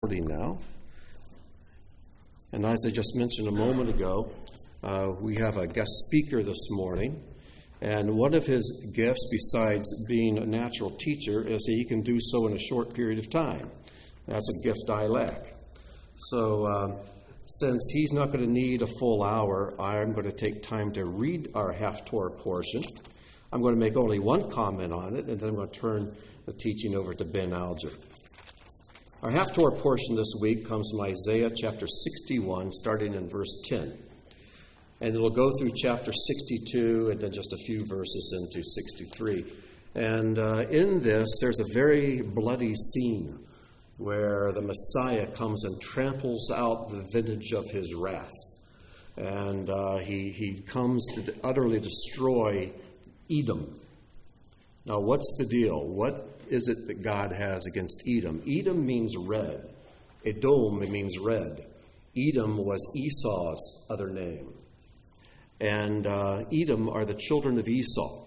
Now. And as I just mentioned a moment ago, we have a guest speaker this morning. And one of his gifts, besides being a natural teacher, is that he can do so in a short period of time. That's a gift I lack. So since he's not going to need a full hour, I'm going to take time to read our Haftorah portion. I'm going to make only one comment on it, and then I'm going to turn the teaching over to Ben Alger. Our Haftorah portion this week comes from Isaiah chapter 61, starting in verse 10. And it'll go through chapter 62 and then just a few verses into 63. And in this, there's a very bloody scene where the Messiah comes and tramples out the vintage of his wrath. And he comes to utterly destroy Edom. Now, what's the deal? What is it that God has against Edom? Edom means red. Edom means red. Edom was Esau's other name. And Edom are the children of Esau.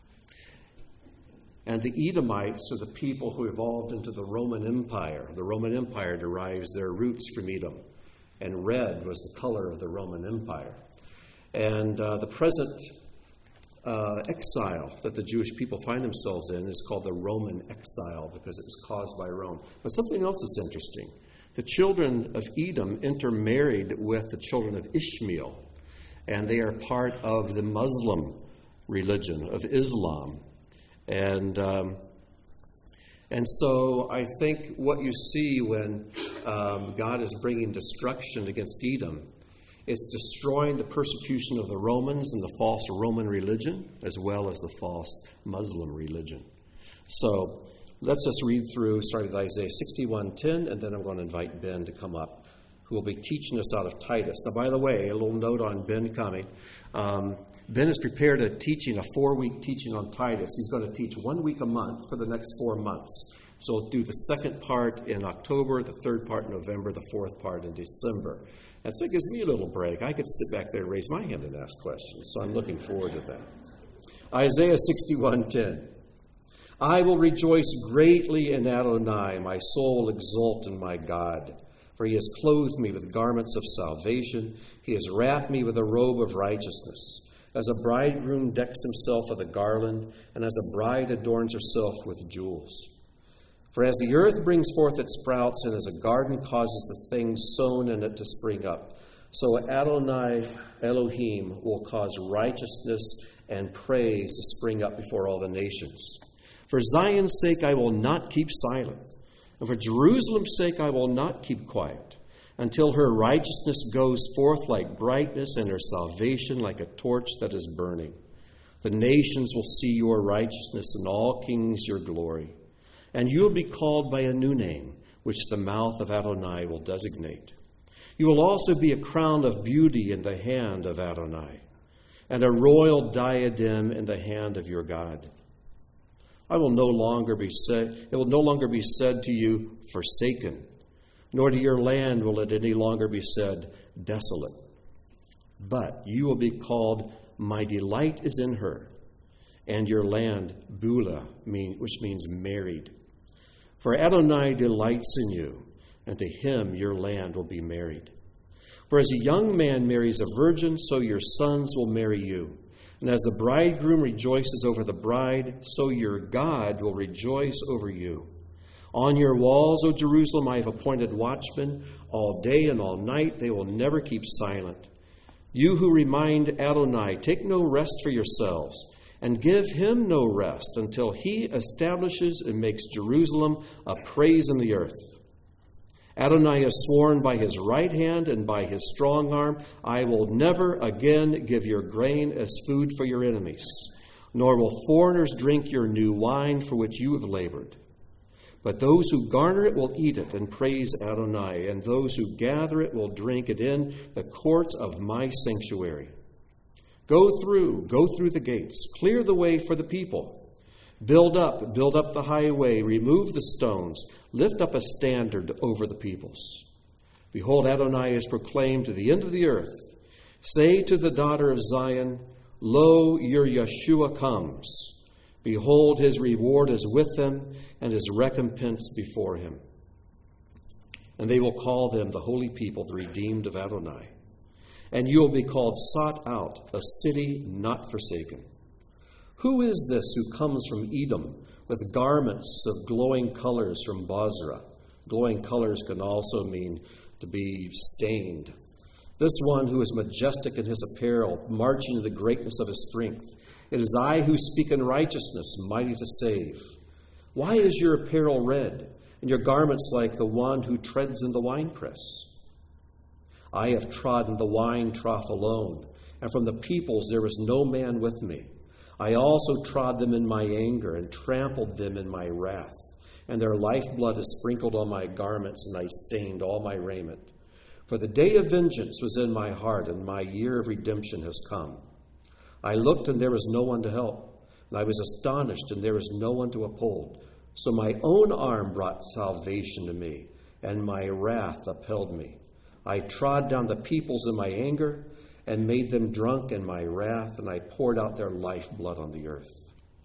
And the Edomites are the people who evolved into the Roman Empire. The Roman Empire derives their roots from Edom. And red was the color of the Roman Empire. And the present exile that the Jewish people find themselves in is called the Roman exile because it was caused by Rome. But something else is interesting. The children of Edom intermarried with the children of Ishmael, and they are part of the Muslim religion of Islam. And so I think what you see when God is bringing destruction against Edom, it's destroying the persecution of the Romans and the false Roman religion, as well as the false Muslim religion. So let's just read through, starting with Isaiah 61:10, and then I'm going to invite Ben to come up, who will be teaching us out of Titus. Now, by the way, a little note on Ben coming. Ben has prepared a 4-week teaching on Titus. He's going to teach 1 week a month for the next 4 months. So we'll do the second part in October, the third part in November, the fourth part in December. And so it gives me a little break. I could sit back there and raise my hand and ask questions. So I'm looking forward to that. Isaiah 61:10. I will rejoice greatly in Adonai. My soul will exult in my God. For he has clothed me with garments of salvation. He has wrapped me with a robe of righteousness. As a bridegroom decks himself with a garland, and as a bride adorns herself with jewels. For as the earth brings forth its sprouts, and as a garden causes the things sown in it to spring up, so Adonai Elohim will cause righteousness and praise to spring up before all the nations. For Zion's sake I will not keep silent, and for Jerusalem's sake I will not keep quiet, until her righteousness goes forth like brightness, and her salvation like a torch that is burning. The nations will see your righteousness, and all kings your glory. And you will be called by a new name, which the mouth of Adonai will designate. You will also be a crown of beauty in the hand of Adonai, and a royal diadem in the hand of your God. It will no longer be said to you, forsaken, nor to your land will it any longer be said, desolate. But you will be called, my delight is in her, and your land, Beulah, which means married. For Adonai delights in you, and to him your land will be married. For as a young man marries a virgin, so your sons will marry you. And as the bridegroom rejoices over the bride, so your God will rejoice over you. On your walls, O Jerusalem, I have appointed watchmen. All day and all night they will never keep silent. You who remind Adonai, take no rest for yourselves, and give him no rest until he establishes and makes Jerusalem a praise in the earth. Adonai has sworn by his right hand and by his strong arm, I will never again give your grain as food for your enemies, nor will foreigners drink your new wine for which you have labored. But those who garner it will eat it and praise Adonai, and those who gather it will drink it in the courts of my sanctuary. Go through the gates, clear the way for the people. Build up the highway, remove the stones, lift up a standard over the peoples. Behold, Adonai is proclaimed to the end of the earth. Say to the daughter of Zion, lo, your Yeshua comes. Behold, his reward is with him, and his recompense before him. and they will call them the holy people, the redeemed of Adonai. And you will be called sought out, a city not forsaken. Who is this who comes from Edom with garments of glowing colors from Bozrah? Glowing colors can also mean to be stained. This one who is majestic in his apparel, marching in the greatness of his strength. It is I who speak in righteousness, mighty to save. Why is your apparel red, and your garments like the one who treads in the winepress? I have trodden the wine trough alone, and from the peoples there was no man with me. I also trod them in my anger and trampled them in my wrath, and their lifeblood is sprinkled on my garments, and I stained all my raiment. For the day of vengeance was in my heart, and my year of redemption has come. I looked, and there was no one to help, and I was astonished, and there was no one to uphold. So my own arm brought salvation to me, and my wrath upheld me. I trod down the peoples in my anger, and made them drunk in my wrath, and I poured out their lifeblood on the earth.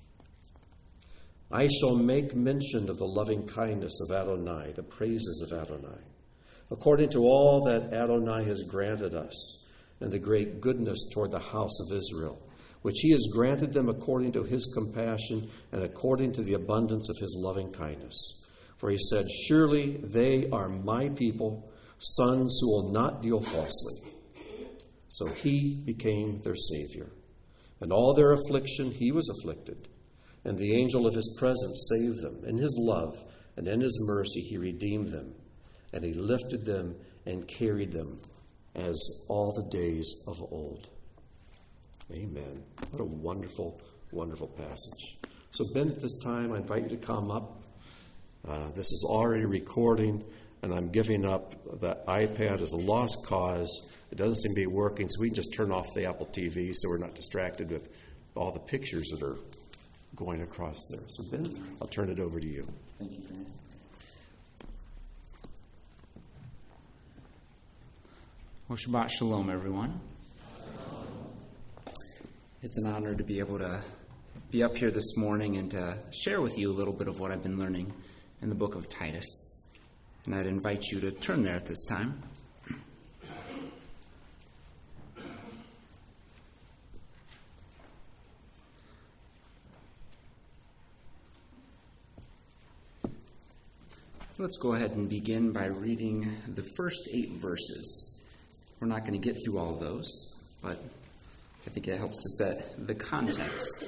I shall make mention of the loving kindness of Adonai, the praises of Adonai, according to all that Adonai has granted us, and the great goodness toward the house of Israel, which he has granted them according to his compassion and according to the abundance of his loving kindness. For he said, surely they are my people, sons who will not deal falsely. So he became their Savior. In all their affliction he was afflicted, and the angel of his presence saved them. In his love and in his mercy he redeemed them, and he lifted them and carried them as all the days of old. Amen. What a wonderful, wonderful passage. So Ben, at this time, I invite you to come up. This is already recording, and I'm giving up. The iPad is a lost cause. It doesn't seem to be working, so we can just turn off the Apple TV so we're not distracted with all the pictures that are going across there. So Ben, I'll turn it over to you. Thank you, Grant. Well, Shabbat Shalom, everyone. It's an honor to be able to be up here this morning and to share with you a little bit of what I've been learning in the book of Titus. And I'd invite you to turn there at this time. Let's go ahead and begin by reading the first 8 verses. We're not going to get through all of those, but I think it helps to set the context.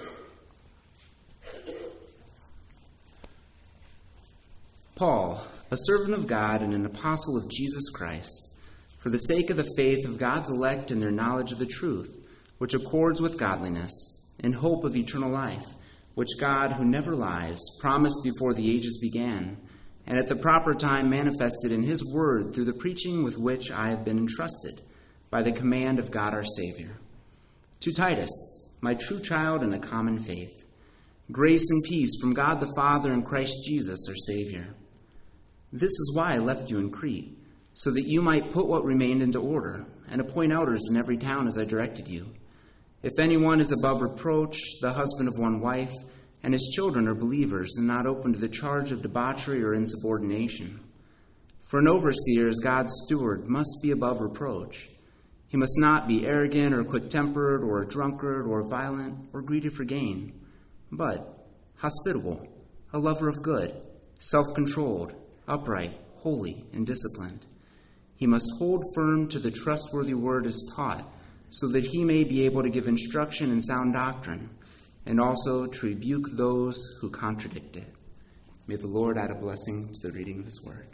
Paul, a servant of God and an apostle of Jesus Christ, for the sake of the faith of God's elect and their knowledge of the truth, which accords with godliness, in hope of eternal life, which God, who never lies, promised before the ages began, and at the proper time manifested in his word through the preaching with which I have been entrusted, by the command of God our Savior. To Titus, my true child in a common faith, grace and peace from God the Father and Christ Jesus our Savior. This is why I left you in Crete, so that you might put what remained into order, and appoint elders in every town as I directed you. If anyone is above reproach, the husband of one wife, and his children are believers and not open to the charge of debauchery or insubordination. For an overseer as God's steward must be above reproach. He must not be arrogant or quick-tempered or a drunkard or violent or greedy for gain, but hospitable, a lover of good, self-controlled, upright, holy, and disciplined. He must hold firm to the trustworthy word as taught, so that he may be able to give instruction in sound doctrine, and also to rebuke those who contradict it. May the Lord add a blessing to the reading of his word.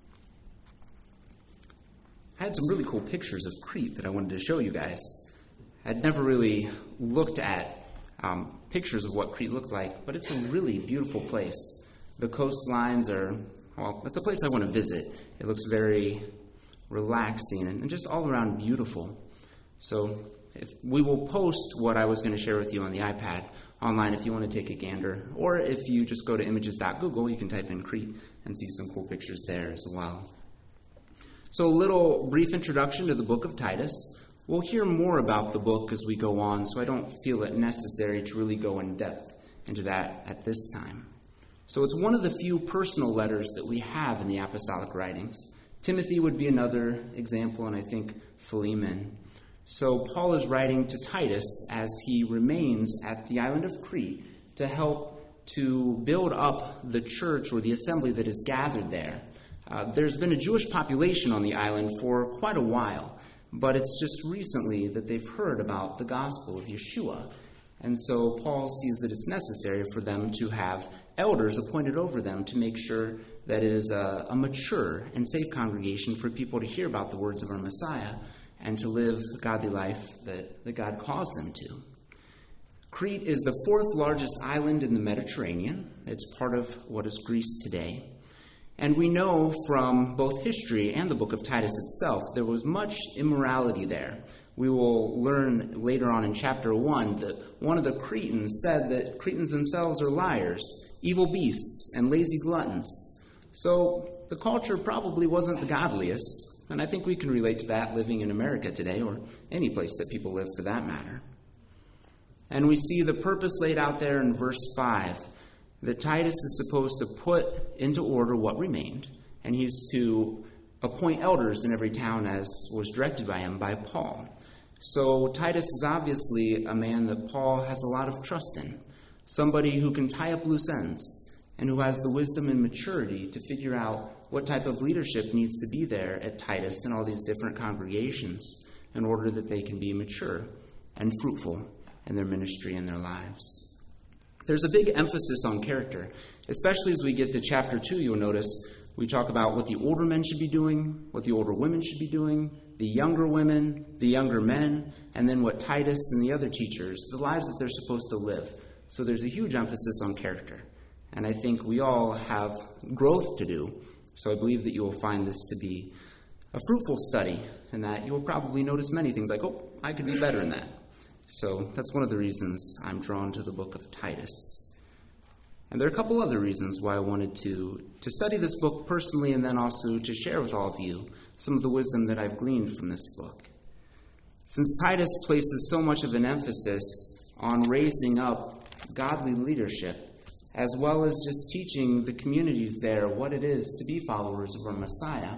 I had some really cool pictures of Crete that I wanted to show you guys. I'd never really looked at pictures of what Crete looked like, but it's a really beautiful place. The coastlines are, well, it's a place I want to visit. It looks very relaxing and just all around beautiful. So we will post what I was going to share with you on the iPad online if you want to take a gander. Or if you just go to images.google, you can type in Crete and see some cool pictures there as well. So a little brief introduction to the book of Titus. We'll hear more about the book as we go on, so I don't feel it necessary to really go in depth into that at this time. So it's one of the few personal letters that we have in the apostolic writings. Timothy would be another example, and I think Philemon. So Paul is writing to Titus as he remains at the island of Crete to help to build up the church or the assembly that is gathered there. There's been a Jewish population on the island for quite a while, but it's just recently that they've heard about the gospel of Yeshua. And so Paul sees that it's necessary for them to have elders appointed over them to make sure that it is a mature and safe congregation for people to hear about the words of our Messiah and to live the godly life that God calls them to. Crete is the fourth largest island in the Mediterranean. It's part of what is Greece today. And we know from both history and the book of Titus itself, there was much immorality there. We will learn later on in chapter 1 that one of the Cretans said that Cretans themselves are liars, evil beasts, and lazy gluttons. So the culture probably wasn't the godliest, and I think we can relate to that living in America today, or any place that people live for that matter. And we see the purpose laid out there in verse 5, that Titus is supposed to put into order what remained, and he's to appoint elders in every town as was directed by him by Paul. So Titus is obviously a man that Paul has a lot of trust in, somebody who can tie up loose ends and who has the wisdom and maturity to figure out what type of leadership needs to be there at Titus and all these different congregations in order that they can be mature and fruitful in their ministry and their lives. There's a big emphasis on character, especially as we get to chapter 2. You'll notice we talk about what the older men should be doing, what the older women should be doing, the younger women, the younger men, and then what Titus and the other teachers, the lives that they're supposed to live. So there's a huge emphasis on character. And I think we all have growth to do. So I believe that you will find this to be a fruitful study, and that you will probably notice many things like, oh, I could be better in that. So that's one of the reasons I'm drawn to the book of Titus. And there are a couple other reasons why I wanted to study this book personally, and then also to share with all of you some of the wisdom that I've gleaned from this book. Since Titus places so much of an emphasis on raising up godly leadership, as well as just teaching the communities there what it is to be followers of our Messiah,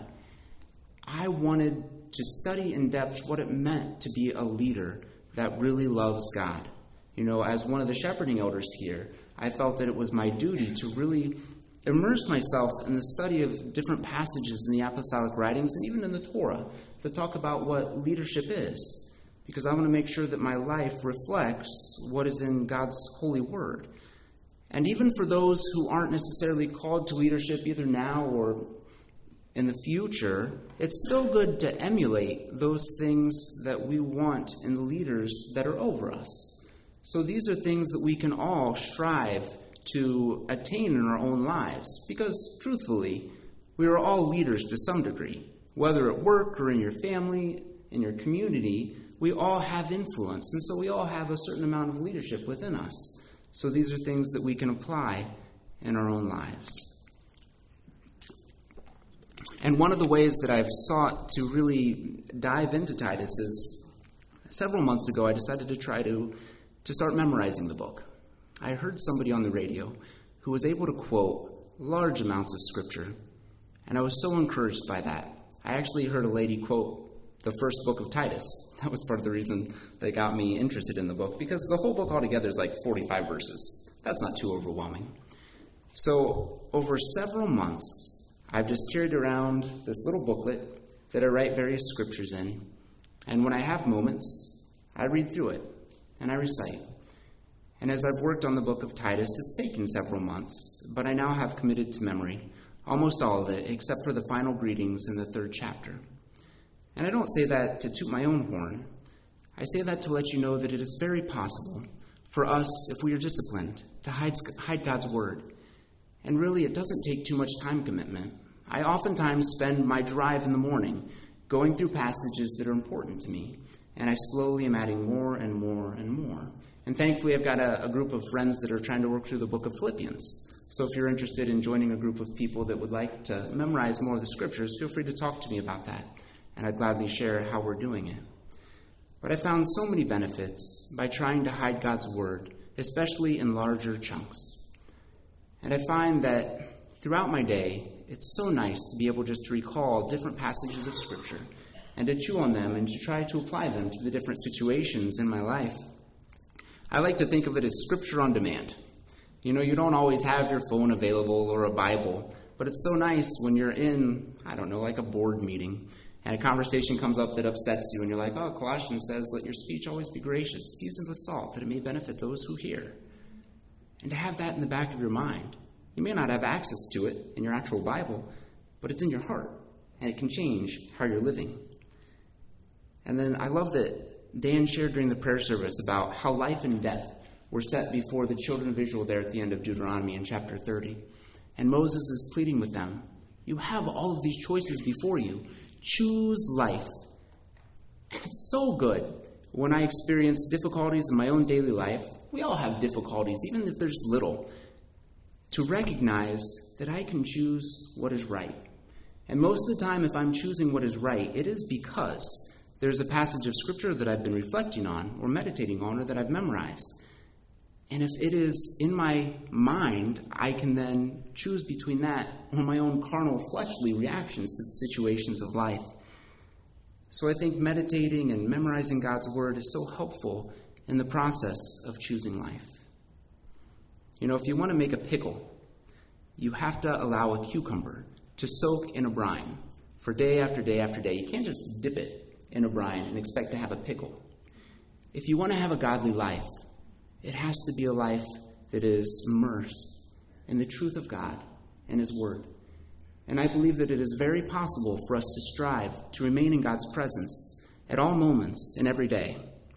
I wanted to study in depth what it meant to be a leader that really loves God. You know, as one of the shepherding elders here, I felt that it was my duty to really immerse myself in the study of different passages in the apostolic writings and even in the Torah that talk about what leadership is, because I want to make sure that my life reflects what is in God's holy word. And even for those who aren't necessarily called to leadership either now or in the future, it's still good to emulate those things that we want in the leaders that are over us. So these are things that we can all strive to attain in our own lives, because truthfully, we are all leaders to some degree. Whether at work or in your family, in your community, we all have influence, and so we all have a certain amount of leadership within us. So these are things that we can apply in our own lives. And one of the ways that I've sought to really dive into Titus is, several months ago, I decided to try to start memorizing the book. I heard somebody on the radio who was able to quote large amounts of Scripture, and I was so encouraged by that. I actually heard a lady quote the first book of Titus. That was part of the reason that got me interested in the book, because the whole book altogether is like 45 verses. That's not too overwhelming. So over several months, I've just carried around this little booklet that I write various scriptures in, and when I have moments, I read through it, and I recite. And as I've worked on the book of Titus, it's taken several months, but I now have committed to memory almost all of it, except for the final greetings in the 3rd chapter. And I don't say that to toot my own horn. I say that to let you know that it is very possible for us, if we are disciplined, to hide God's word. And really, it doesn't take too much time commitment. I oftentimes spend my drive in the morning going through passages that are important to me, and I slowly am adding more and more and more. And thankfully, I've got a group of friends that are trying to work through the book of Philippians. So if you're interested in joining a group of people that would like to memorize more of the scriptures, feel free to talk to me about that, and I'd gladly share how we're doing it. But I found so many benefits by trying to hide God's word, especially in larger chunks. And I find that throughout my day, it's so nice to be able just to recall different passages of Scripture and to chew on them and to try to apply them to the different situations in my life. I like to think of it as Scripture on demand. You don't always have your phone available or a Bible, but it's so nice when you're in, like a board meeting, and a conversation comes up that upsets you, and you're like, oh, Colossians says, let your speech always be gracious, seasoned with salt, that it may benefit those who hear. And to have that in the back of your mind. You may not have access to it in your actual Bible, but it's in your heart, and it can change how you're living. And then I love that Dan shared during the prayer service about how life and death were set before the children of Israel there at the end of Deuteronomy in chapter 30. And Moses is pleading with them, you have all of these choices before you. Choose life. It's so good when I experience difficulties in my own daily life. We all have difficulties, even if there's little, to recognize that I can choose what is right. And most of the time, if I'm choosing what is right, it is because there's a passage of Scripture that I've been reflecting on or meditating on or that I've memorized. And if it is in my mind, I can then choose between that or my own carnal, fleshly reactions to the situations of life. So I think meditating and memorizing God's Word is so helpful in the process of choosing life. If you want to make a pickle, you have to allow a cucumber to soak in a brine for day after day after day. You can't just dip it in a brine and expect to have a pickle. If you want to have a godly life, it has to be a life that is immersed in the truth of God and His Word. And I believe that it is very possible for us to strive to remain in God's presence at all moments and every day.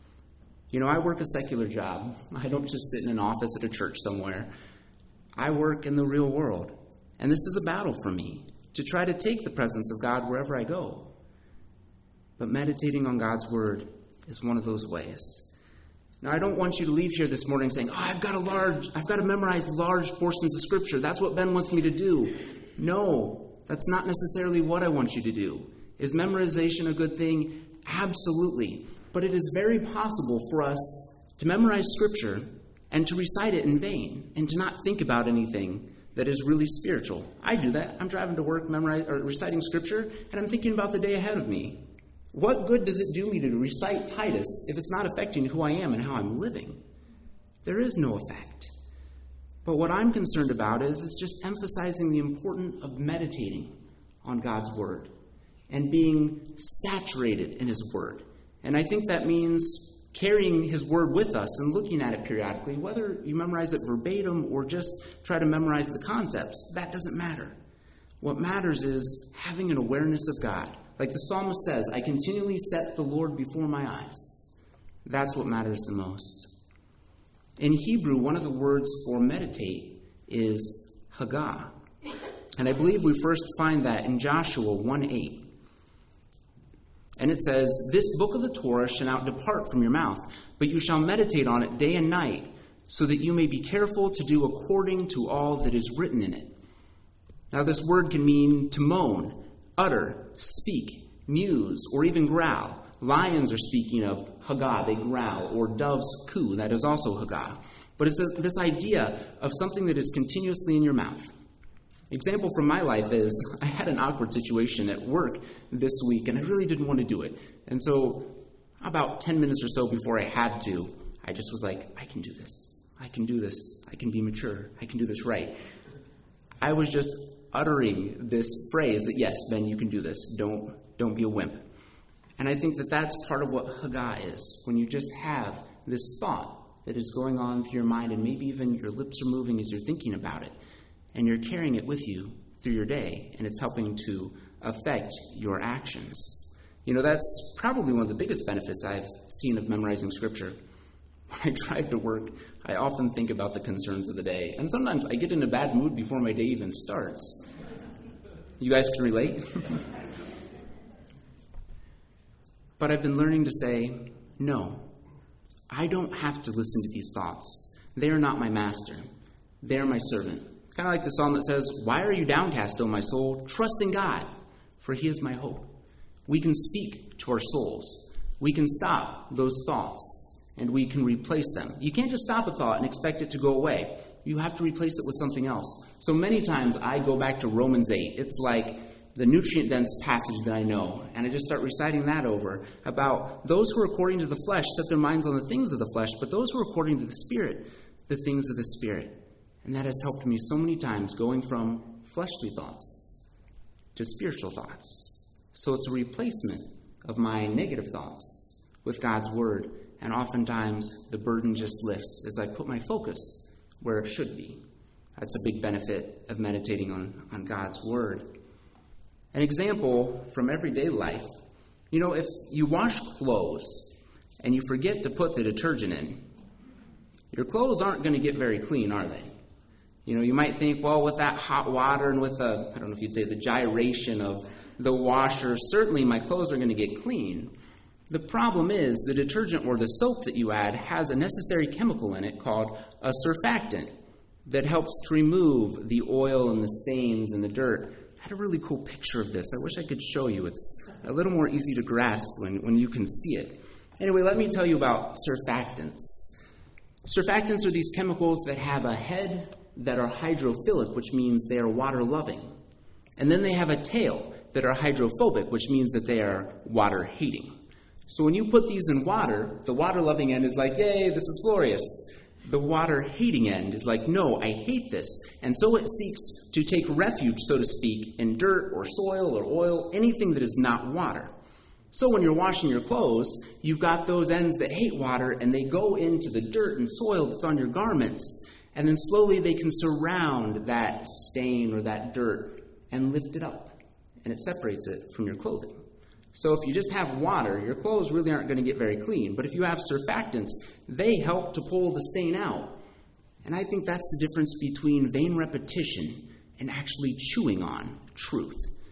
I work a secular job. I don't just sit in an office at a church somewhere. I work in the real world. And this is a battle for me to try to take the presence of God wherever I go. But meditating on God's Word is one of those ways. Now, I don't want you to leave here this morning saying, I've got to memorize large portions of Scripture. That's what Ben wants me to do. No, that's not necessarily what I want you to do. Is memorization a good thing? Absolutely. But it is very possible for us to memorize Scripture and to recite it in vain and to not think about anything that is really spiritual. I do that. I'm driving to work reciting Scripture, and I'm thinking about the day ahead of me. What good does it do me to recite Titus if it's not affecting who I am and how I'm living? There is no effect. But what I'm concerned about is just emphasizing the importance of meditating on God's Word and being saturated in His Word. And I think that means carrying His Word with us and looking at it periodically, whether you memorize it verbatim or just try to memorize the concepts, that doesn't matter. What matters is having an awareness of God. Like the psalmist says, I continually set the Lord before my eyes. That's what matters the most. In Hebrew, one of the words for meditate is Hagah. And I believe we first find that in Joshua 1:8. And it says, this book of the Torah shall not depart from your mouth, but you shall meditate on it day and night, so that you may be careful to do according to all that is written in it. Now this word can mean to moan, utter, speak, muse, or even growl. Lions are speaking of Hagah, they growl, or doves coo, that is also Hagah. But it's this idea of something that is continuously in your mouth. Example from my life is I had an awkward situation at work this week, and I really didn't want to do it. And so about 10 minutes or so before I had to, I just was like, I can do this. I can do this. I can be mature. I can do this right. I was just uttering this phrase that, yes, Ben, you can do this. Don't be a wimp. And I think that that's part of what Hagah is, when you just have this thought that is going on through your mind, and maybe even your lips are moving as you're thinking about it, and you're carrying it with you through your day, and it's helping to affect your actions. That's probably one of the biggest benefits I've seen of memorizing Scripture. When I drive to work, I often think about the concerns of the day, and sometimes I get in a bad mood before my day even starts. You guys can relate? But I've been learning to say, no, I don't have to listen to these thoughts. They are not my master. They are my servant. Kind of like the psalm that says, why are you downcast, O my soul? Trust in God, for He is my hope. We can speak to our souls. We can stop those thoughts, and we can replace them. You can't just stop a thought and expect it to go away. you have to replace it with something else. So many times I go back to Romans 8. It's like the nutrient-dense passage that I know, and I just start reciting that over about those who are according to the flesh set their minds on the things of the flesh, but those who are according to the Spirit, the things of the Spirit. And that has helped me so many times going from fleshly thoughts to spiritual thoughts. So it's a replacement of my negative thoughts with God's Word, and oftentimes the burden just lifts as I put my focus where it should be. That's a big benefit of meditating on God's Word. An example from everyday life, if you wash clothes and you forget to put the detergent in, your clothes aren't going to get very clean, are they? You might think, well, with that hot water and with I don't know if you'd say the gyration of the washer, certainly my clothes are going to get clean. The problem is the detergent or the soap that you add has a necessary chemical in it called a surfactant that helps to remove the oil and the stains and the dirt. I had a really cool picture of this. I wish I could show you. It's a little more easy to grasp when you can see it. Anyway, let me tell you about surfactants. Surfactants are these chemicals that have a head that are hydrophilic, which means they are water-loving. And then they have a tail that are hydrophobic, which means that they are water-hating. So when you put these in water, the water-loving end is like, yay, this is glorious. The water-hating end is like, no, I hate this. And so it seeks to take refuge, so to speak, in dirt or soil or oil, anything that is not water. So when you're washing your clothes, you've got those ends that hate water, and they go into the dirt and soil that's on your garments, and then slowly they can surround that stain or that dirt and lift it up, and it separates it from your clothing. So if you just have water, your clothes really aren't going to get very clean. But if you have surfactants, they help to pull the stain out. And I think that's the difference between vain repetition and actually chewing on truth.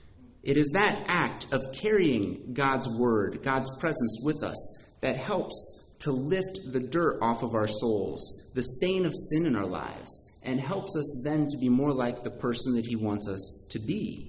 It is that act of carrying God's word, God's presence with us, that helps to lift the dirt off of our souls, the stain of sin in our lives, and helps us then to be more like the person that he wants us to be.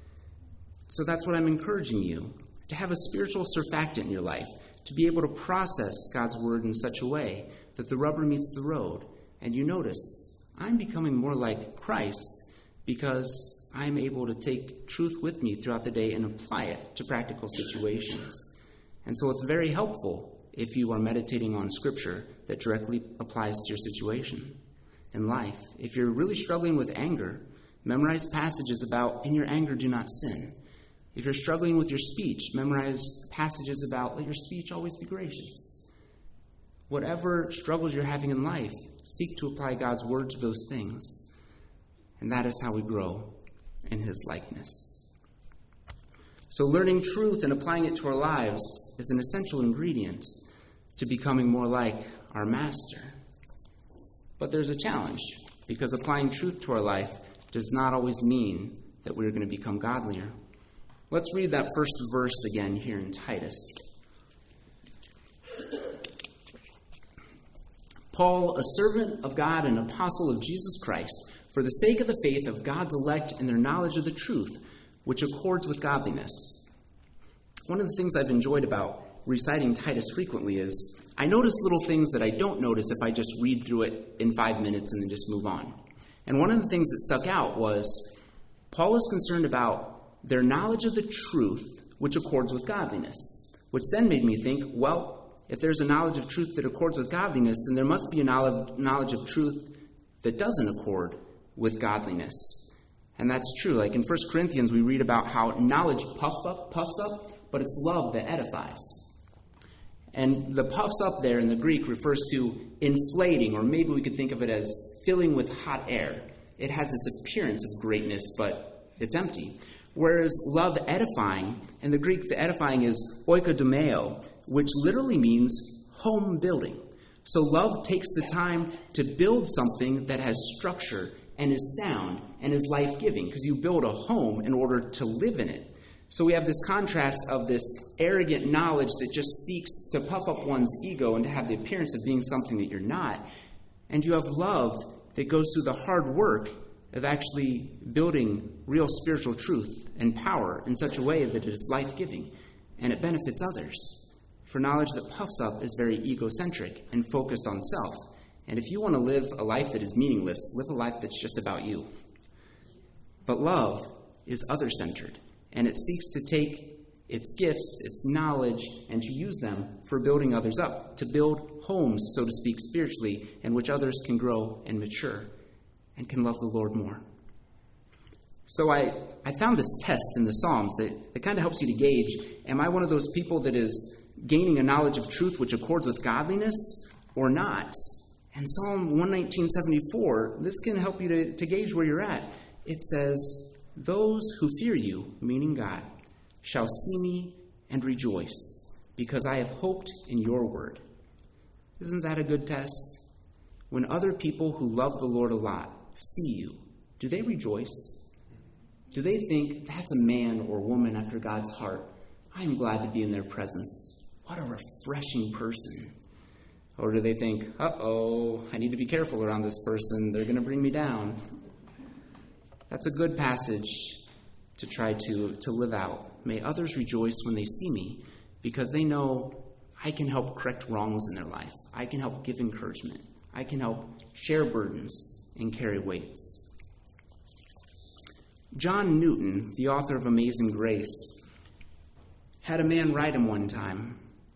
So that's what I'm encouraging you, to have a spiritual surfactant in your life, to be able to process God's word in such a way that the rubber meets the road, and you notice, I'm becoming more like Christ because I'm able to take truth with me throughout the day and apply it to practical situations. And so it's very helpful if you are meditating on Scripture that directly applies to your situation in life. If you're really struggling with anger, memorize passages about, in your anger, do not sin. If you're struggling with your speech, memorize passages about, let your speech always be gracious. Whatever struggles you're having in life, seek to apply God's word to those things. And that is how we grow in his likeness. So learning truth and applying it to our lives is an essential ingredient to becoming more like our Master. But there's a challenge, because applying truth to our life does not always mean that we're going to become godlier. Let's read that first verse again here in Titus. Paul, a servant of God and apostle of Jesus Christ, for the sake of the faith of God's elect and their knowledge of the truth, which accords with godliness. One of the things I've enjoyed about reciting Titus frequently is I notice little things that I don't notice if I just read through it in 5 minutes and then just move on. And one of the things that stuck out was Paul is concerned about their knowledge of the truth, which accords with godliness, which then made me think, well, if there's a knowledge of truth that accords with godliness, then there must be a knowledge of truth that doesn't accord with godliness. And that's true. Like in 1 Corinthians, we read about how knowledge puffs up, but it's love that edifies. And the puffs up there in the Greek refers to inflating, or maybe we could think of it as filling with hot air. It has this appearance of greatness, but it's empty. Whereas love edifying, in the Greek the edifying is oikodomeo, which literally means home building. So love takes the time to build something that has structure and is sound and is life-giving, because you build a home in order to live in it. So we have this contrast of this arrogant knowledge that just seeks to puff up one's ego and to have the appearance of being something that you're not. And you have love that goes through the hard work of actually building real spiritual truth and power in such a way that it is life-giving and it benefits others. For knowledge that puffs up is very egocentric and focused on self, And if you want to live a life that is meaningless, live a life that's just about you. But love is other-centered, and it seeks to take its gifts, its knowledge, and to use them for building others up, to build homes, so to speak, spiritually, in which others can grow and mature and can love the Lord more. So I found this test in the Psalms that kind of helps you to gauge, am I one of those people that is gaining a knowledge of truth which accords with godliness or not? And Psalm 119:74, this can help you to gauge where you're at. It says, "Those who fear you," meaning God, "shall see me and rejoice, because I have hoped in your word." Isn't that a good test? When other people who love the Lord a lot see you, do they rejoice? Do they think, that's a man or woman after God's heart? I'm glad to be in their presence. What a refreshing person. Or do they think, uh-oh, I need to be careful around this person. They're going to bring me down. That's a good passage to try to live out. May others rejoice when they see me, because they know I can help correct wrongs in their life. I can help give encouragement. I can help share burdens and carry weights. John Newton, the author of Amazing Grace, had a man write him one time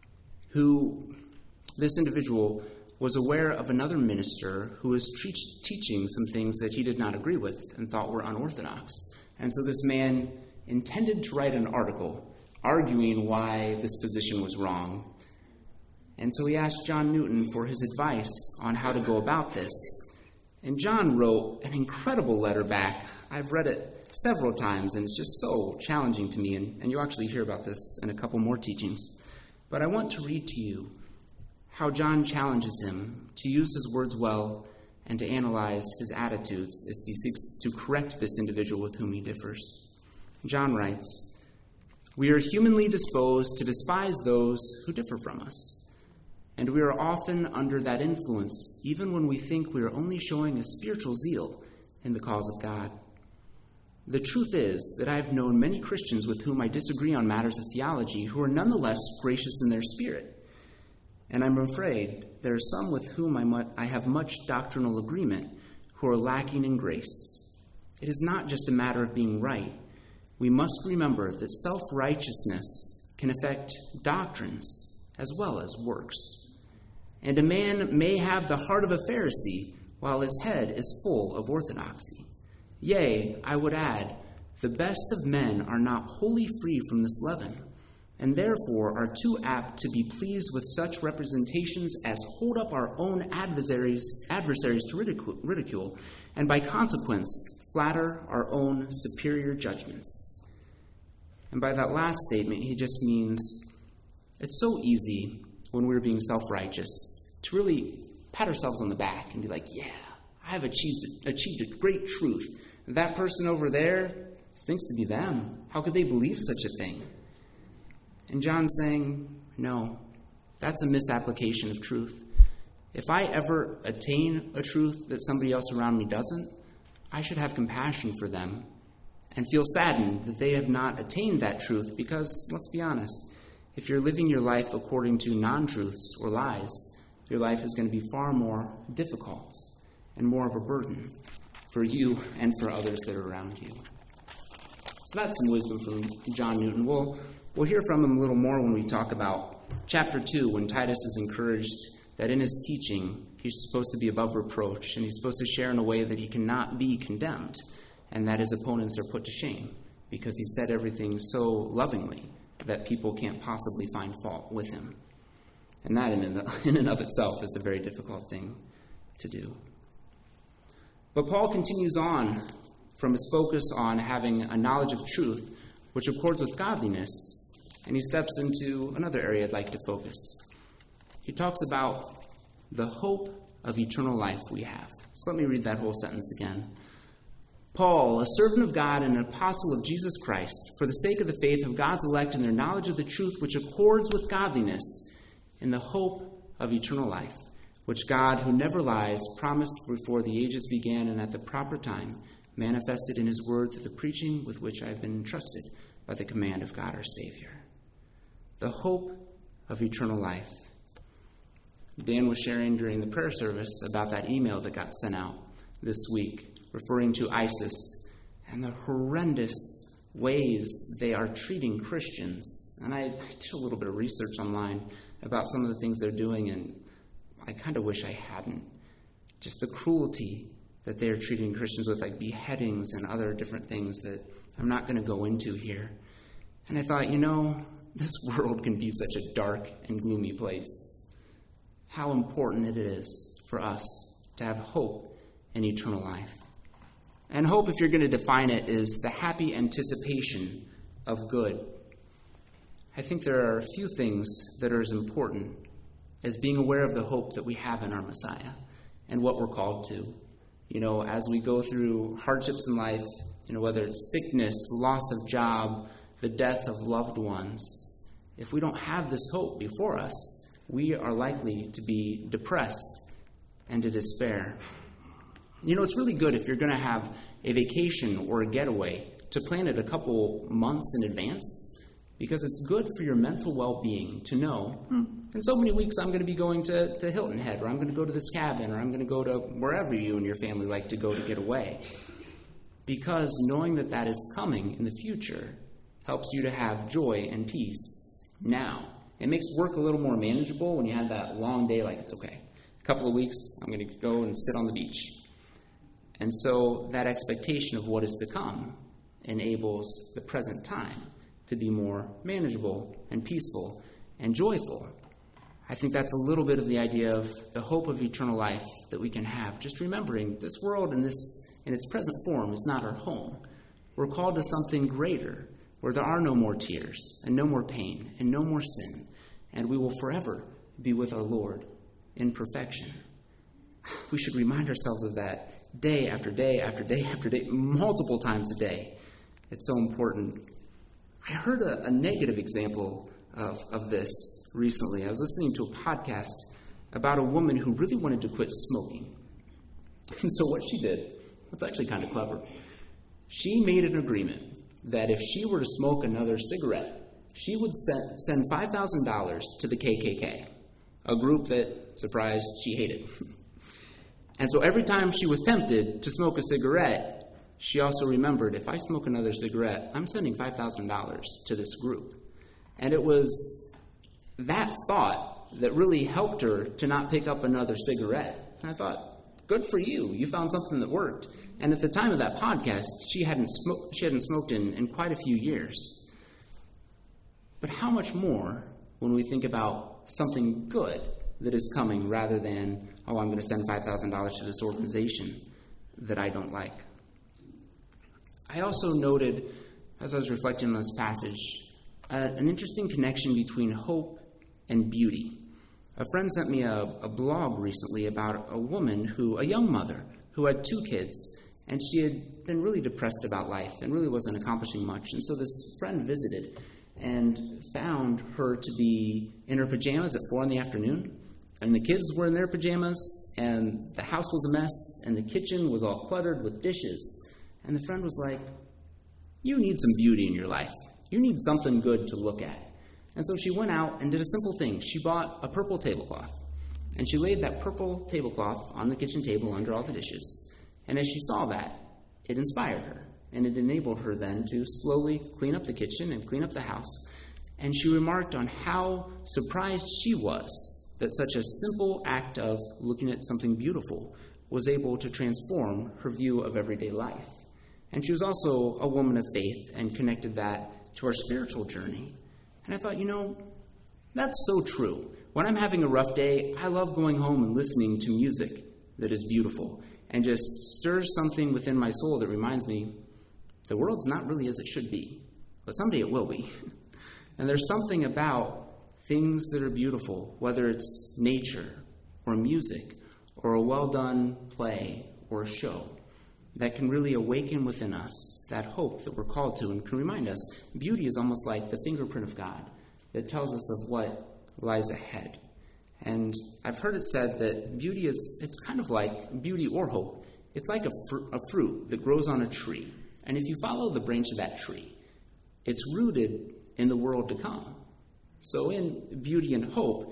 who, this individual, was aware of another minister who was teaching some things that he did not agree with and thought were unorthodox. And so this man intended to write an article arguing why this position was wrong. And so he asked John Newton for his advice on how to go about this. And John wrote an incredible letter back. I've read it several times, and it's just so challenging to me. And you'll actually hear about this in a couple more teachings. But I want to read to you how John challenges him to use his words well and to analyze his attitudes as he seeks to correct this individual with whom he differs. John writes, "We are humanly disposed to despise those who differ from us, and we are often under that influence even when we think we are only showing a spiritual zeal in the cause of God. The truth is that I have known many Christians with whom I disagree on matters of theology who are nonetheless gracious in their spirit. And I'm afraid there are some with whom I have much doctrinal agreement who are lacking in grace. It is not just a matter of being right. We must remember that self-righteousness can affect doctrines as well as works. And a man may have the heart of a Pharisee while his head is full of orthodoxy. Yea, I would add, the best of men are not wholly free from this leaven, and therefore are too apt to be pleased with such representations as hold up our own adversaries to ridicule, and by consequence flatter our own superior judgments." And by that last statement, he just means it's so easy when we're being self-righteous to really pat ourselves on the back and be like, yeah, I've achieved a great truth. That person over there stinks to be them. How could they believe such a thing? And John's saying, no, that's a misapplication of truth. If I ever attain a truth that somebody else around me doesn't, I should have compassion for them and feel saddened that they have not attained that truth, because, let's be honest, if you're living your life according to non-truths or lies, your life is going to be far more difficult and more of a burden for you and for others that are around you. So that's some wisdom from John Newton. We'll hear from him a little more when we talk about chapter 2, when Titus is encouraged that in his teaching, he's supposed to be above reproach, and he's supposed to share in a way that he cannot be condemned, and that his opponents are put to shame, because he said everything so lovingly that people can't possibly find fault with him. And that in and of itself is a very difficult thing to do. But Paul continues on from his focus on having a knowledge of truth, which accords with godliness, and he steps into another area I'd like to focus. He talks about the hope of eternal life we have. So let me read that whole sentence again. Paul, a servant of God and an apostle of Jesus Christ, for the sake of the faith of God's elect and their knowledge of the truth which accords with godliness, in the hope of eternal life, which God, who never lies, promised before the ages began and at the proper time manifested in his word through the preaching with which I have been entrusted by the command of God our Savior. The hope of eternal life. Dan was sharing during the prayer service about that email that got sent out this week, referring to ISIS and the horrendous ways they are treating Christians. And I did a little bit of research online about some of the things they're doing, and I kind of wish I hadn't. Just the cruelty that they're treating Christians with, like beheadings and other different things that I'm not going to go into here. And I thought, this world can be such a dark and gloomy place. How important it is for us to have hope and eternal life. And hope, if you're going to define it, is the happy anticipation of good. I think there are a few things that are as important as being aware of the hope that we have in our Messiah and what we're called to. As we go through hardships in life, whether it's sickness, loss of job, the death of loved ones, if we don't have this hope before us, we are likely to be depressed and to despair. It's really good if you're going to have a vacation or a getaway to plan it a couple months in advance, because it's good for your mental well-being to know, in so many weeks I'm going to be going to Hilton Head, or I'm going to go to this cabin, or I'm going to go to wherever you and your family like to go to get away. Because knowing that that is coming in the future helps you to have joy and peace now. It makes work a little more manageable when you have that long day, like it's okay. A couple of weeks, I'm going to go and sit on the beach. And so that expectation of what is to come enables the present time to be more manageable and peaceful and joyful. I think that's a little bit of the idea of the hope of eternal life that we can have. Just remembering this world in its present form is not our home. We're called to something greater, where there are no more tears and no more pain and no more sin, and we will forever be with our Lord in perfection. We should remind ourselves of that day after day after day after day, multiple times a day. It's so important. I heard a negative example of this recently. I was listening to a podcast about a woman who really wanted to quit smoking. And so what she did, it's actually kind of clever. She made an agreement that if she were to smoke another cigarette, she would send $5,000 to the KKK, a group that, surprise, she hated. And so every time she was tempted to smoke a cigarette, she also remembered, if I smoke another cigarette, I'm sending $5,000 to this group. And it was that thought that really helped her to not pick up another cigarette. And I thought, good for you. You found something that worked. And at the time of that podcast, she hadn't smoked in quite a few years. But how much more when we think about something good that is coming rather than, I'm going to send $5,000 to this organization that I don't like. I also noted, as I was reflecting on this passage, an interesting connection between hope and beauty. A friend sent me a blog recently about a young mother, who had 2 kids, and she had been really depressed about life and really wasn't accomplishing much. And so this friend visited and found her to be in her pajamas at 4 p.m, and the kids were in their pajamas, and the house was a mess, and the kitchen was all cluttered with dishes. And the friend was like, you need some beauty in your life. You need something good to look at. And so she went out and did a simple thing. She bought a purple tablecloth, and she laid that purple tablecloth on the kitchen table under all the dishes. And as she saw that, it inspired her, and it enabled her then to slowly clean up the kitchen and clean up the house. And she remarked on how surprised she was that such a simple act of looking at something beautiful was able to transform her view of everyday life. And she was also a woman of faith and connected that to our spiritual journey. And I thought, that's so true. When I'm having a rough day, I love going home and listening to music that is beautiful and just stirs something within my soul that reminds me the world's not really as it should be, but someday it will be. And there's something about things that are beautiful, whether it's nature or music or a well-done play or a show, that can really awaken within us that hope that we're called to and can remind us beauty is almost like the fingerprint of God that tells us of what lies ahead. And I've heard it said that beauty it's kind of like beauty or hope. It's like a fruit that grows on a tree. And if you follow the branch of that tree, it's rooted in the world to come. So in beauty and hope,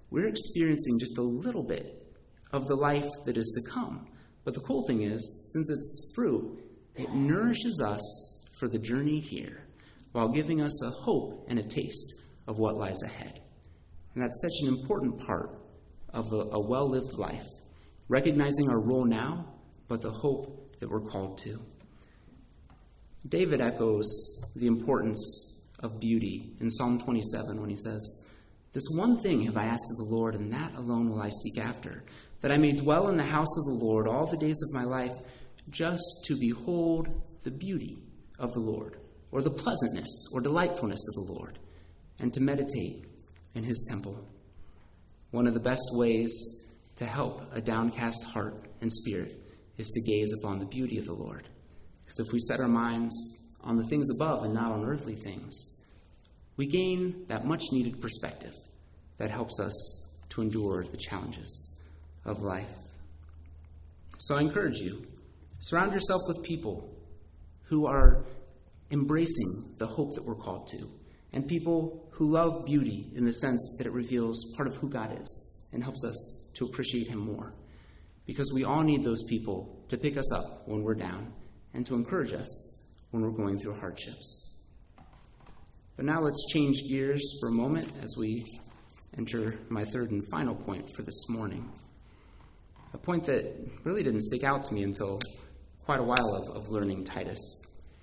we're experiencing just a little bit of the life that is to come. But the cool thing is, since it's fruit, it nourishes us for the journey here, while giving us a hope and a taste of what lies ahead. And that's such an important part of a well-lived life, recognizing our role now, but the hope that we're called to. David echoes the importance of beauty in Psalm 27 when he says, "This one thing have I asked of the Lord, and that alone will I seek after, that I may dwell in the house of the Lord all the days of my life, just to behold the beauty of the Lord, or the pleasantness or delightfulness of the Lord, and to meditate in his temple." One of the best ways to help a downcast heart and spirit is to gaze upon the beauty of the Lord. Because if we set our minds on the things above and not on earthly things, we gain that much-needed perspective that helps us to endure the challenges of life. So I encourage you, surround yourself with people who are embracing the hope that we're called to, and people who love beauty in the sense that it reveals part of who God is and helps us to appreciate him more. Because we all need those people to pick us up when we're down and to encourage us when we're going through hardships. But now let's change gears for a moment as we enter my third and final point for this morning. A point that really didn't stick out to me until quite a while of learning Titus.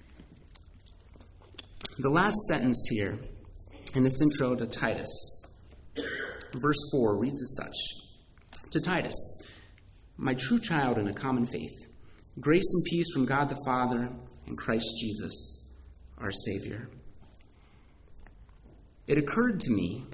The last sentence here in this intro to Titus, verse 4, reads as such: "To Titus, my true child in a common faith, grace and peace from God the Father and Christ Jesus, our Savior." It occurred to me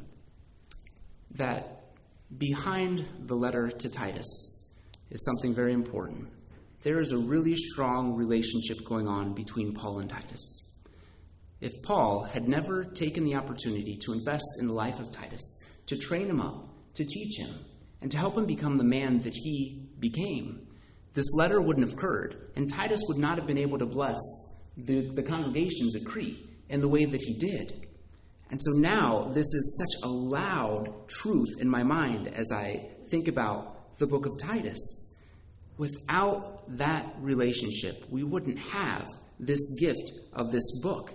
that behind the letter to Titus is something very important. There is a really strong relationship going on between Paul and Titus. If Paul had never taken the opportunity to invest in the life of Titus, to train him up, to teach him, and to help him become the man that he became, this letter wouldn't have occurred, and Titus would not have been able to bless the congregations at Crete in the way that he did. And so now this is such a loud truth in my mind as I think about the book of Titus. Without that relationship, we wouldn't have this gift of this book.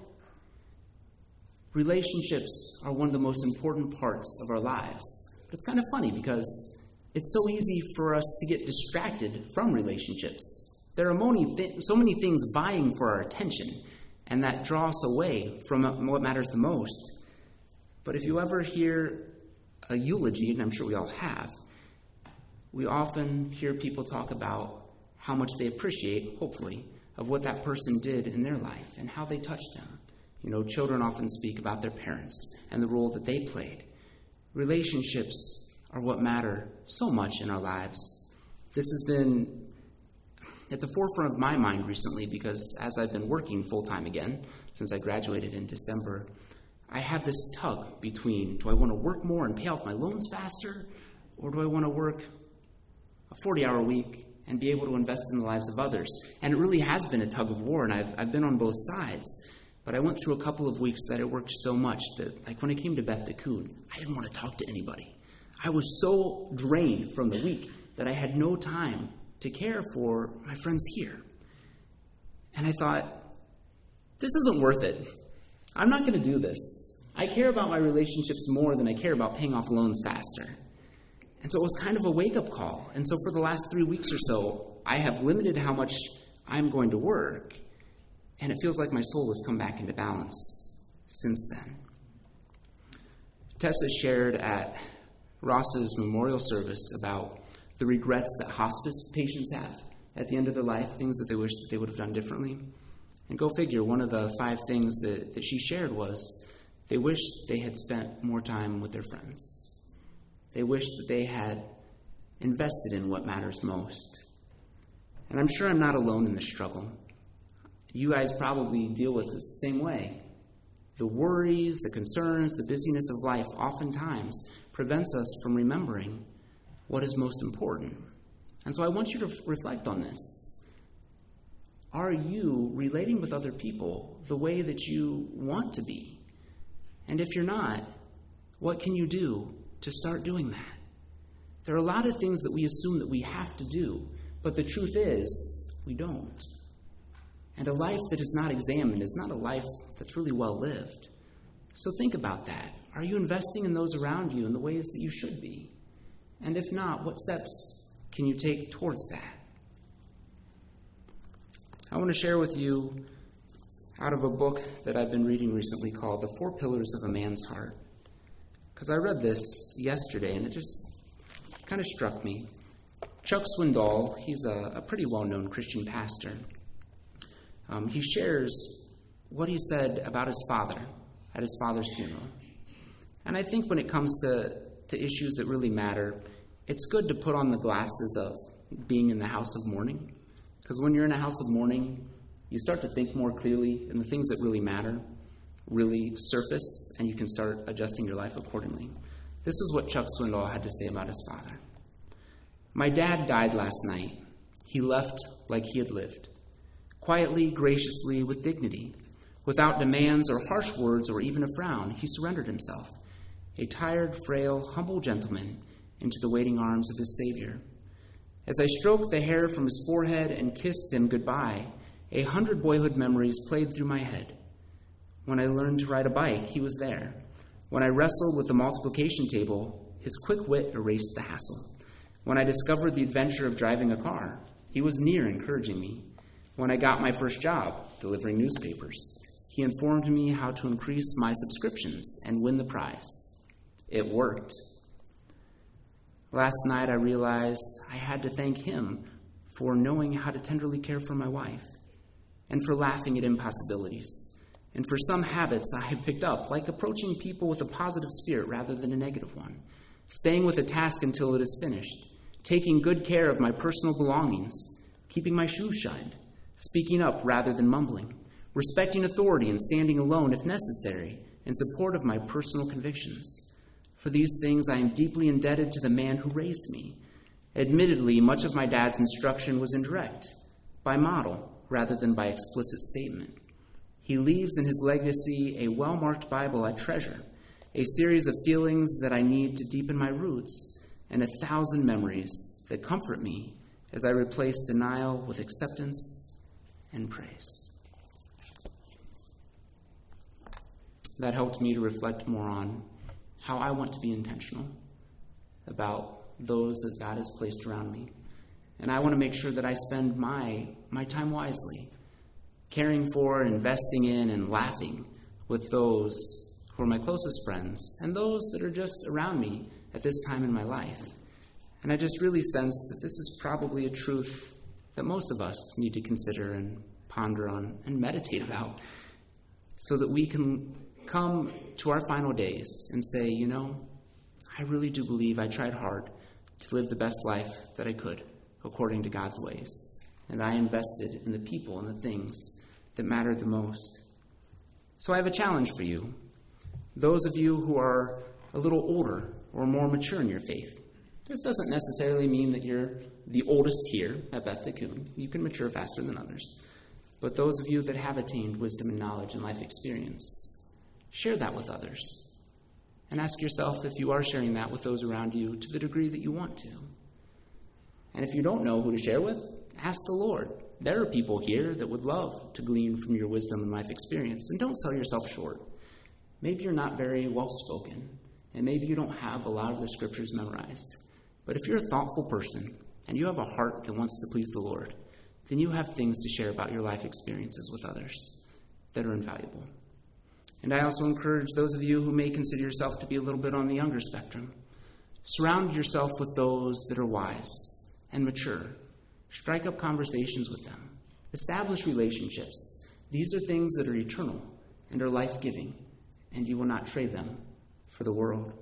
Relationships are one of the most important parts of our lives. But it's kind of funny because it's so easy for us to get distracted from relationships. There are so many things vying for our attention, and that draw us away from what matters the most. But if you ever hear a eulogy, and I'm sure we all have, we often hear people talk about how much they appreciate, hopefully, of what that person did in their life and how they touched them. You know, children often speak about their parents and the role that they played. Relationships are what matter so much in our lives. This has been at the forefront of my mind recently because as I've been working full-time again since I graduated in December, I have this tug between, do I want to work more and pay off my loans faster, or do I want to work a 40-hour week and be able to invest in the lives of others? And it really has been a tug of war, and I've been on both sides. But I went through a couple of weeks that it worked so much that, like when it came to Beth Tikkun, I didn't want to talk to anybody. I was so drained from the week that I had no time to care for my friends here. And I thought, this isn't worth it. I'm not going to do this. I care about my relationships more than I care about paying off loans faster. And so it was kind of a wake-up call. And so for the last 3 weeks or so, I have limited how much I'm going to work. And it feels like my soul has come back into balance since then. Tessa shared at Ross's memorial service about the regrets that hospice patients have at the end of their life, things that they wish that they would have done differently. And go figure, one of the 5 things that she shared was they wish they had spent more time with their friends. They wish that they had invested in what matters most. And I'm sure I'm not alone in this struggle. You guys probably deal with this the same way. The worries, the concerns, the busyness of life oftentimes prevents us from remembering what is most important. And so I want you to reflect on this. Are you relating with other people the way that you want to be? And if you're not, what can you do to start doing that. There are a lot of things that we assume that we have to do, but the truth is, we don't. And a life that is not examined is not a life that's really well lived. So think about that. Are you investing in those around you in the ways that you should be? And if not, what steps can you take towards that? I want to share with you out of a book that I've been reading recently called The 4 Pillars of a Man's Heart. Because I read this yesterday and it just kind of struck me. Chuck Swindoll, he's a pretty well-known Christian pastor. He shares what he said about his father at his father's funeral. And I think when it comes to issues that really matter, it's good to put on the glasses of being in the house of mourning. Because when you're in a house of mourning, you start to think more clearly, and the things that really matter really surface, and you can start adjusting your life accordingly. This is what Chuck Swindoll had to say about his father. My dad died last night. He left like he had lived. Quietly, graciously, with dignity. Without demands or harsh words or even a frown, he surrendered himself, a tired, frail, humble gentleman, into the waiting arms of his Savior. As I stroked the hair from his forehead and kissed him goodbye, 100 boyhood memories played through my head. When I learned to ride a bike, he was there. When I wrestled with the multiplication table, his quick wit erased the hassle. When I discovered the adventure of driving a car, he was near encouraging me. When I got my first job, delivering newspapers, he informed me how to increase my subscriptions and win the prize. It worked. Last night I realized I had to thank him for knowing how to tenderly care for my wife, and for laughing at impossibilities, and for some habits I have picked up, like approaching people with a positive spirit rather than a negative one, staying with a task until it is finished, taking good care of my personal belongings, keeping my shoes shined, speaking up rather than mumbling, respecting authority and standing alone if necessary in support of my personal convictions. For these things I am deeply indebted to the man who raised me. Admittedly, much of my dad's instruction was indirect, by model rather than by explicit statement. He leaves in his legacy a well-marked Bible I treasure, a series of feelings that I need to deepen my roots, and 1,000 memories that comfort me as I replace denial with acceptance and praise. That helped me to reflect more on how I want to be intentional about those that God has placed around me. And I want to make sure that I spend my time wisely, caring for, investing in, and laughing with those who are my closest friends and those that are just around me at this time in my life. And I just really sense that this is probably a truth that most of us need to consider and ponder on and meditate about, so that we can come to our final days and say, you know, I really do believe I tried hard to live the best life that I could according to God's ways. And I invested in the people and the things that matter the most. So I have a challenge for you. Those of you who are a little older or more mature in your faith. This doesn't necessarily mean that you're the oldest here at Beth Tikkun. You can mature faster than others. But those of you that have attained wisdom and knowledge and life experience, share that with others. And ask yourself if you are sharing that with those around you to the degree that you want to. And if you don't know who to share with, ask the Lord. There are people here that would love to glean from your wisdom and life experience. And don't sell yourself short. Maybe you're not very well-spoken, and maybe you don't have a lot of the scriptures memorized. But if you're a thoughtful person, and you have a heart that wants to please the Lord, then you have things to share about your life experiences with others that are invaluable. And I also encourage those of you who may consider yourself to be a little bit on the younger spectrum. Surround yourself with those that are wise and mature. Strike up conversations with them. Establish relationships. These are things that are eternal and are life-giving, and you will not trade them for the world.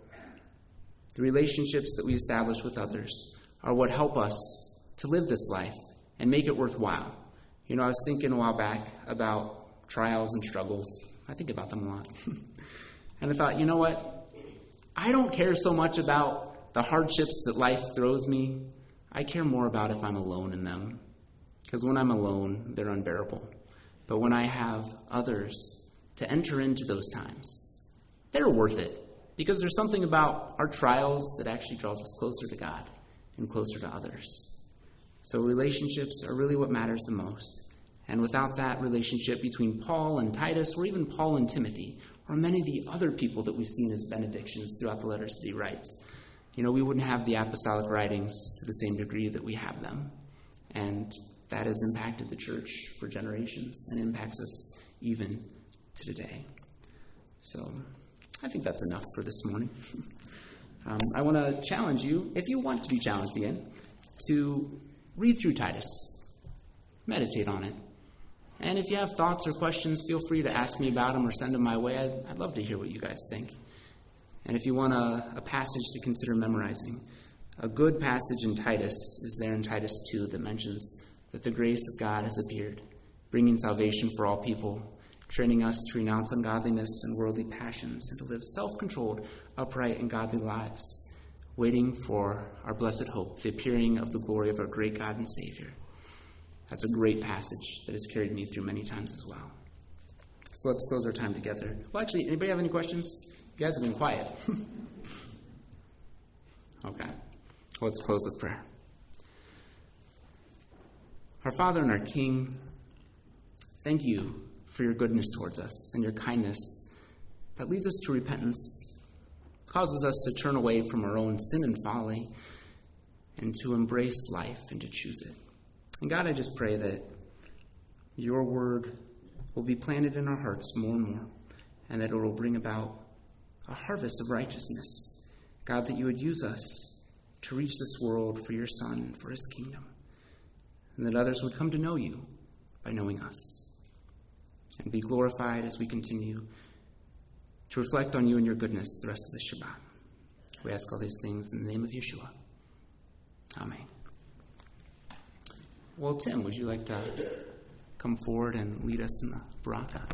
The relationships that we establish with others are what help us to live this life and make it worthwhile. You know, I was thinking a while back about trials and struggles. I think about them a lot. And I thought, you know what? I don't care so much about the hardships that life throws me. I care more about if I'm alone in them. Because when I'm alone, they're unbearable. But when I have others to enter into those times, they're worth it. because there's something about our trials that actually draws us closer to God and closer to others. So relationships are really what matters the most. And without that relationship between Paul and Titus, or even Paul and Timothy, or many of the other people that we've seen as benedictions throughout the letters that he writes, we wouldn't have the apostolic writings to the same degree that we have them. And that has impacted the church for generations and impacts us even to today. So I think that's enough for this morning. I want to challenge you, if you want to be challenged again, to read through Titus. Meditate on it. And if you have thoughts or questions, feel free to ask me about them or send them my way. I'd love to hear what you guys think. And if you want a passage to consider memorizing, a good passage in Titus is there in Titus 2 that mentions that the grace of God has appeared, bringing salvation for all people, training us to renounce ungodliness and worldly passions and to live self-controlled, upright, and godly lives, waiting for our blessed hope, the appearing of the glory of our great God and Savior. That's a great passage that has carried me through many times as well. So let's close our time together. Well, actually, anybody have any questions? You guys have been quiet. Okay. Let's close with prayer. Our Father and our King, thank you for your goodness towards us and your kindness that leads us to repentance, causes us to turn away from our own sin and folly, and to embrace life and to choose it. And God, I just pray that your word will be planted in our hearts more and more, and that it will bring about a harvest of righteousness. God, that you would use us to reach this world for your Son, for his kingdom, and that others would come to know you by knowing us, and be glorified as we continue to reflect on you and your goodness the rest of the Shabbat. We ask all these things in the name of Yeshua. Amen. Well, Tim, would you like to come forward and lead us in the Baraka?